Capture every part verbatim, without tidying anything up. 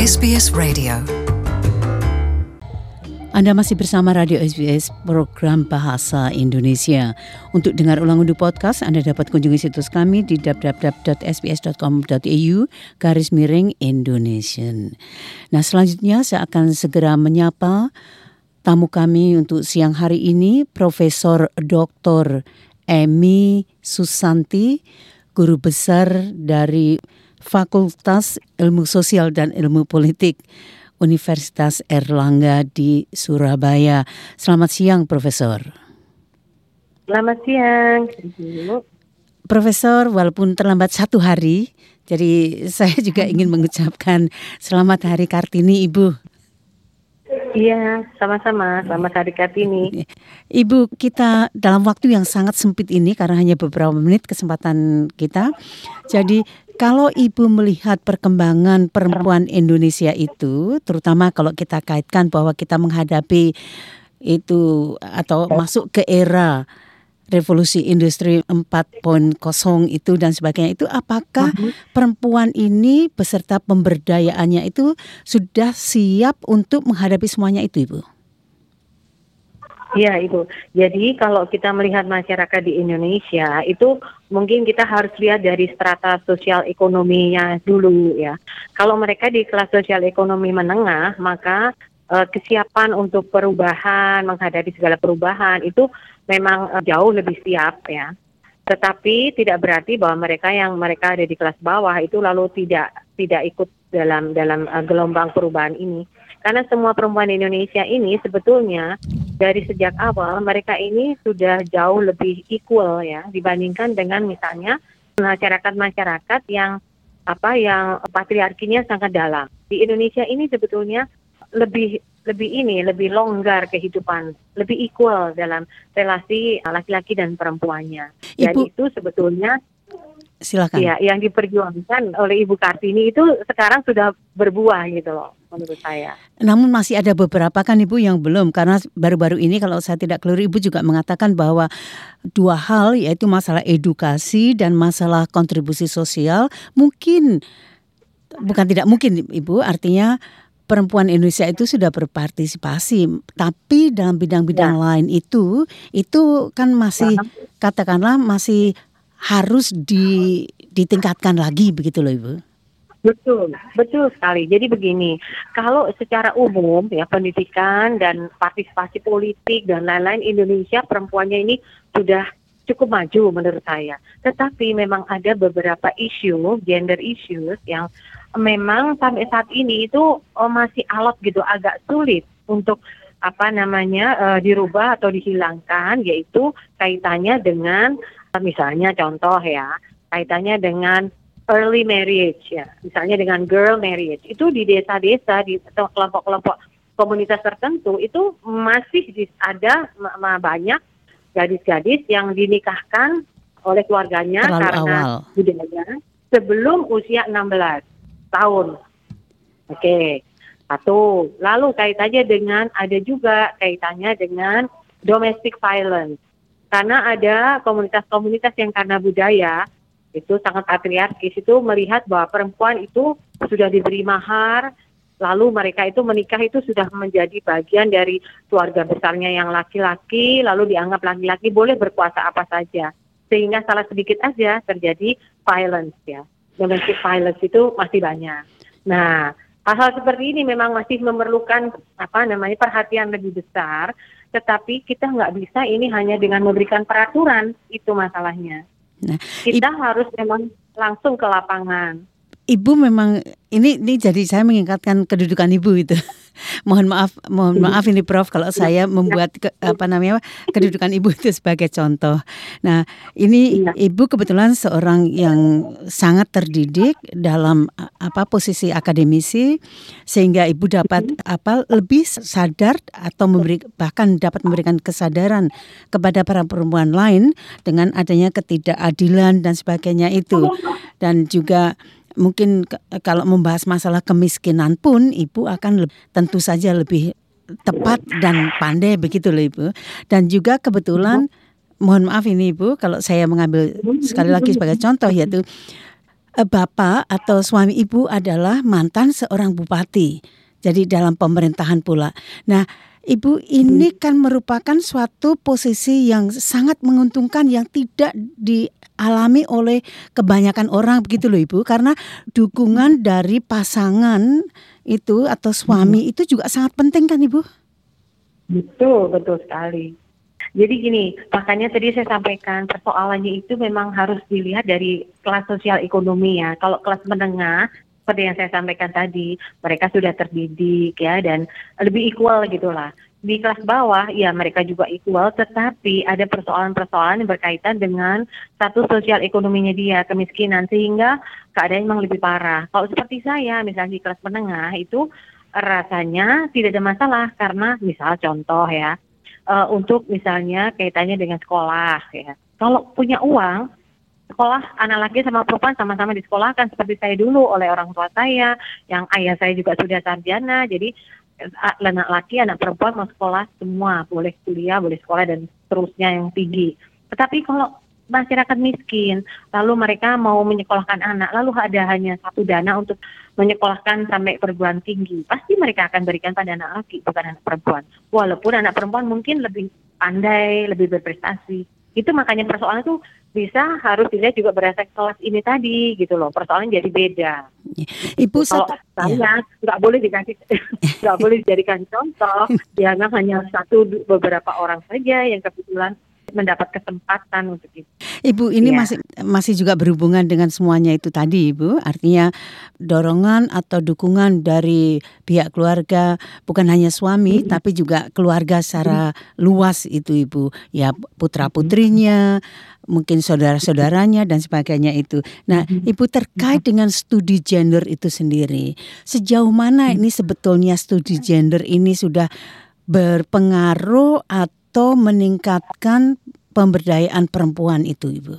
S B S Radio. Anda masih bersama Radio S B S, program Bahasa Indonesia. Untuk dengar ulang unduh podcast, Anda dapat kunjungi situs kami di w w w dot s b s dot com dot a u garis miring Indonesian. Nah, selanjutnya saya akan segera menyapa tamu kami untuk siang hari ini, Profesor Doktor Emy Susanti, Guru Besar dari Fakultas Ilmu Sosial dan Ilmu Politik Universitas Airlangga di Surabaya. Selamat siang, Profesor. Selamat siang. Profesor, walaupun terlambat satu hari, jadi saya juga ingin mengucapkan selamat Hari Kartini, Ibu. Iya, sama-sama. Selamat Hari Kartini. Ibu, kita dalam waktu yang sangat sempit ini, karena hanya beberapa menit kesempatan kita, jadi kalau Ibu melihat perkembangan perempuan Indonesia itu, terutama kalau kita kaitkan bahwa kita menghadapi itu atau masuk ke era revolusi industri empat titik nol itu dan sebagainya, itu apakah perempuan ini beserta pemberdayaannya itu sudah siap untuk menghadapi semuanya itu, Ibu? Iya, Ibu. Jadi kalau kita melihat masyarakat di Indonesia itu mungkin kita harus lihat dari strata sosial ekonominya dulu ya. Kalau mereka di kelas sosial ekonomi menengah, maka uh, kesiapan untuk perubahan, menghadapi segala perubahan itu memang uh, jauh lebih siap ya. Tetapi tidak berarti bahwa mereka yang mereka ada di kelas bawah itu lalu tidak tidak ikut dalam dalam uh, gelombang perubahan ini. Karena semua perempuan Indonesia ini sebetulnya dari sejak awal mereka ini sudah jauh lebih equal ya dibandingkan dengan misalnya masyarakat-masyarakat yang apa yang patriarkinya sangat dalam. Di Indonesia ini sebetulnya lebih lebih ini lebih longgar kehidupan, lebih equal dalam relasi laki-laki dan perempuannya. Dan Ibu, itu sebetulnya silakan. Ya, yang diperjuangkan oleh Ibu Kartini itu sekarang sudah berbuah gitu loh menurut saya. Namun masih ada beberapa kan Ibu yang belum, karena baru-baru ini kalau saya tidak keliru Ibu juga mengatakan bahwa dua hal, yaitu masalah edukasi dan masalah kontribusi sosial mungkin, bukan tidak mungkin Ibu, artinya perempuan Indonesia itu sudah berpartisipasi, tapi dalam bidang-bidang ya. lain itu, itu kan masih ya. katakanlah masih harus di, ditingkatkan lagi begitu loh, Ibu. Betul, betul sekali. Jadi begini, kalau secara umum ya pendidikan dan partisipasi politik dan lain-lain Indonesia perempuannya ini sudah cukup maju menurut saya. Tetapi memang ada beberapa isu, gender issues yang memang sampai saat ini itu oh, masih alot gitu, agak sulit untuk apa namanya uh, dirubah atau dihilangkan, yaitu kaitannya dengan misalnya contoh ya, kaitannya dengan early marriage ya, misalnya dengan girl marriage. Itu di desa-desa, di kelompok-kelompok komunitas tertentu itu masih ada banyak gadis-gadis yang dinikahkan oleh keluarganya terlalu karena awal. budaya sebelum usia enam belas tahun. Oke, satu. Lalu kaitannya dengan, ada juga kaitannya dengan domestic violence. Karena ada komunitas-komunitas yang karena budaya itu sangat patriarkis, itu melihat bahwa perempuan itu sudah diberi mahar, lalu mereka itu menikah itu sudah menjadi bagian dari keluarga besarnya yang laki-laki, lalu dianggap laki-laki boleh berkuasa apa saja, sehingga salah sedikit aja terjadi violence ya, domestic violence itu masih banyak. Nah, hal-hal seperti ini memang masih memerlukan apa namanya perhatian lebih besar, tetapi kita nggak bisa ini hanya dengan memberikan peraturan, itu masalahnya. Nah, kita Ibu, harus memang langsung ke lapangan. Ibu memang ini ini jadi saya mengingatkan kedudukan Ibu itu. Mohon maaf, mohon maaf ini Prof kalau saya membuat ke, apa namanya kedudukan Ibu itu sebagai contoh. Nah, ini Ibu kebetulan seorang yang sangat terdidik dalam apa posisi akademisi, sehingga Ibu dapat apa lebih sadar atau memberi, bahkan dapat memberikan kesadaran kepada para perempuan lain dengan adanya ketidakadilan dan sebagainya itu. Dan juga mungkin kalau membahas masalah kemiskinan pun Ibu akan le- tentu saja lebih tepat dan pandai begitu loh Ibu. Dan juga kebetulan, mohon maaf ini Ibu kalau saya mengambil sekali lagi sebagai contoh, yaitu eh, bapak atau suami ibu adalah mantan seorang bupati. Jadi dalam pemerintahan pula. Nah, ibu ini kan merupakan suatu posisi yang sangat menguntungkan yang tidak dialami oleh kebanyakan orang begitu loh ibu. Karena dukungan dari pasangan itu atau suami itu juga sangat penting kan ibu? Betul, betul sekali. Jadi gini, makanya tadi saya sampaikan persoalannya itu memang harus dilihat dari kelas sosial ekonomi ya. Kalau kelas menengah, seperti yang saya sampaikan tadi, mereka sudah terdidik ya dan lebih equal gitulah. Di kelas bawah ya mereka juga equal, tetapi ada persoalan-persoalan yang berkaitan dengan status sosial ekonominya dia, kemiskinan, sehingga keadaan memang lebih parah. Kalau seperti saya, misalnya di kelas menengah itu rasanya tidak ada masalah karena misal contoh ya, uh, untuk misalnya kaitannya dengan sekolah ya. Kalau punya uang, sekolah anak laki sama perempuan sama-sama disekolahkan seperti saya dulu oleh orang tua saya, yang ayah saya juga sudah sarjana, jadi anak laki, anak perempuan mau sekolah semua, boleh kuliah, boleh sekolah dan seterusnya yang tinggi. Tetapi kalau masyarakat miskin, lalu mereka mau menyekolahkan anak, lalu ada hanya satu dana untuk menyekolahkan sampai perguruan tinggi, pasti mereka akan berikan pada anak laki, bukan anak perempuan. Walaupun anak perempuan mungkin lebih pandai, lebih berprestasi. Itu makanya persoalan itu bisa harus dilihat juga berdasarkan kelas ini tadi gitu loh. Persoalan jadi beda. Ibu Kalau set- saya nggak boleh dikasih, nggak boleh dijadikan contoh. Jangan hanya satu beberapa orang saja yang kebetulan mendapat kesempatan untuk itu. Ibu ini Ya. masih masih juga berhubungan dengan semuanya itu tadi Ibu. Artinya dorongan atau dukungan dari pihak keluarga bukan hanya suami Mm-hmm. tapi juga keluarga secara luas itu Ibu. Ya putra-putrinya, mungkin saudara-saudaranya dan sebagainya itu. Nah, Ibu terkait dengan studi gender itu sendiri. Sejauh mana ini sebetulnya studi gender ini sudah berpengaruh atau meningkatkan pemberdayaan perempuan itu, Ibu?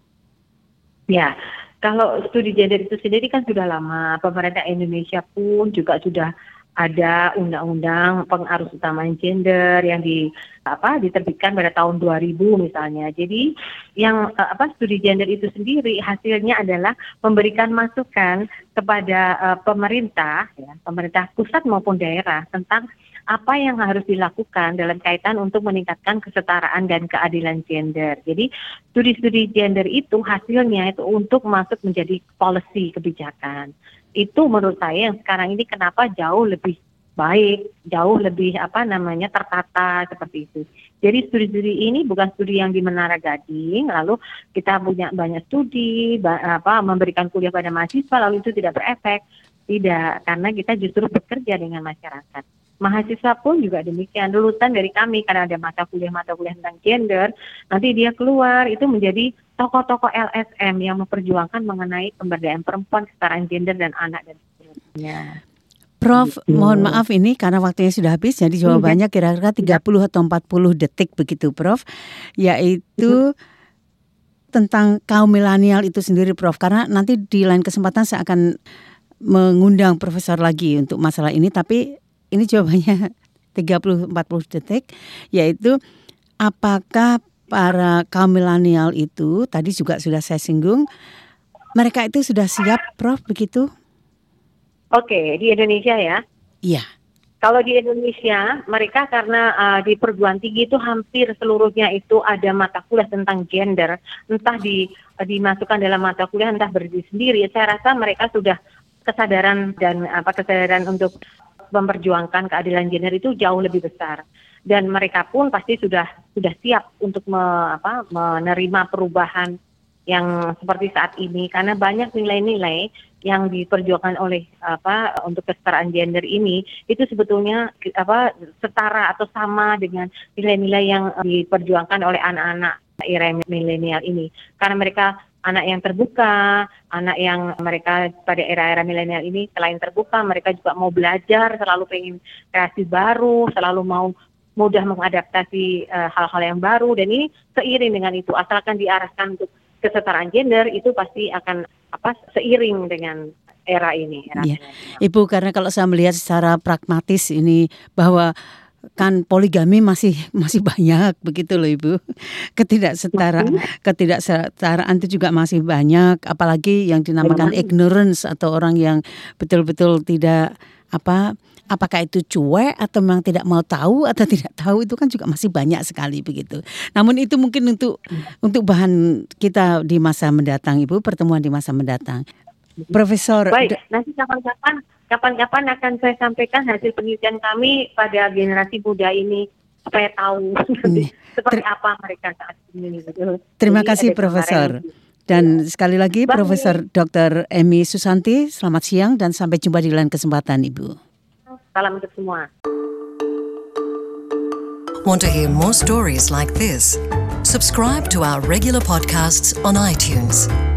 Ya, kalau studi gender itu sendiri kan sudah lama. Pemerintah Indonesia pun juga sudah ada undang-undang pengarus utamaan gender yang di apa diterbitkan pada tahun dua ribu misalnya. Jadi yang apa studi gender itu sendiri hasilnya adalah memberikan masukan kepada uh, pemerintah ya, pemerintah pusat maupun daerah tentang apa yang harus dilakukan dalam kaitan untuk meningkatkan kesetaraan dan keadilan gender. Jadi studi-studi gender itu hasilnya itu untuk masuk menjadi policy kebijakan. Itu menurut saya yang sekarang ini kenapa jauh lebih baik, jauh lebih apa namanya tertata seperti itu. Jadi studi-studi ini bukan studi yang di Menara Gading, lalu kita punya banyak studi, ba- apa memberikan kuliah pada mahasiswa, lalu itu tidak berefek. Tidak, karena kita justru bekerja dengan masyarakat. Mahasiswa pun juga demikian, lulusan dari kami karena ada mata kuliah-mata kuliah tentang gender, nanti dia keluar itu menjadi tokoh-tokoh L S M yang memperjuangkan mengenai pemberdayaan perempuan, kesetaraan gender dan anak dan seterusnya. Prof, Gitu. mohon maaf ini karena waktunya sudah habis, jadi jawabannya kira-kira tiga puluh atau empat puluh detik begitu, Prof. Yaitu tentang kaum milenial itu sendiri, Prof. Karena nanti di lain kesempatan saya akan mengundang profesor lagi untuk masalah ini, tapi ini jawabannya tiga puluh sampai empat puluh detik, yaitu apakah para kaum milenial itu, tadi juga sudah saya singgung, mereka itu sudah siap, Prof, begitu? Oke, di Indonesia ya? Iya. Kalau di Indonesia, mereka karena uh, di perguruan tinggi itu hampir seluruhnya itu ada mata kuliah tentang gender, entah di uh, dimasukkan dalam mata kuliah, entah berdiri sendiri. Saya rasa mereka sudah kesadaran dan apa kesadaran untuk memperjuangkan keadilan gender itu jauh lebih besar, dan mereka pun pasti sudah sudah siap untuk me, apa, menerima perubahan yang seperti saat ini karena banyak nilai-nilai yang diperjuangkan oleh apa untuk kesetaraan gender ini itu sebetulnya apa setara atau sama dengan nilai-nilai yang diperjuangkan oleh anak-anak era milenial ini karena mereka anak yang terbuka, anak yang mereka pada era-era milenial ini selain terbuka, mereka juga mau belajar, selalu pengen kreasi baru, selalu mau mudah mengadaptasi uh, hal-hal yang baru, dan ini seiring dengan itu, asalkan diarahkan untuk kesetaraan gender, itu pasti akan apa seiring dengan era ini. Era ya. Ibu, karena kalau saya melihat secara pragmatis ini bahwa kan poligami masih masih banyak begitu loh Ibu. Ketidaksetara ketidaksetaraan itu juga masih banyak, apalagi yang dinamakan ignorance atau orang yang betul-betul tidak apa apakah itu cuek atau memang tidak mau tahu atau tidak tahu, itu kan juga masih banyak sekali begitu. Namun itu mungkin untuk untuk bahan kita di masa mendatang Ibu, pertemuan di masa mendatang. Profesor Baik, nanti kapan-kapan kapan-kapan akan saya sampaikan hasil penelitian kami pada generasi muda ini supaya tahu Hmm. seperti Ter- apa mereka saat ini. Terima Jadi kasih ada Profesor. gambaran. Dan sekali lagi Baik. Profesor doktor Emy Susanti, selamat siang dan sampai jumpa di lain kesempatan Ibu. Salam untuk semua. Want to hear more stories like this? Subscribe to our regular podcasts on iTunes.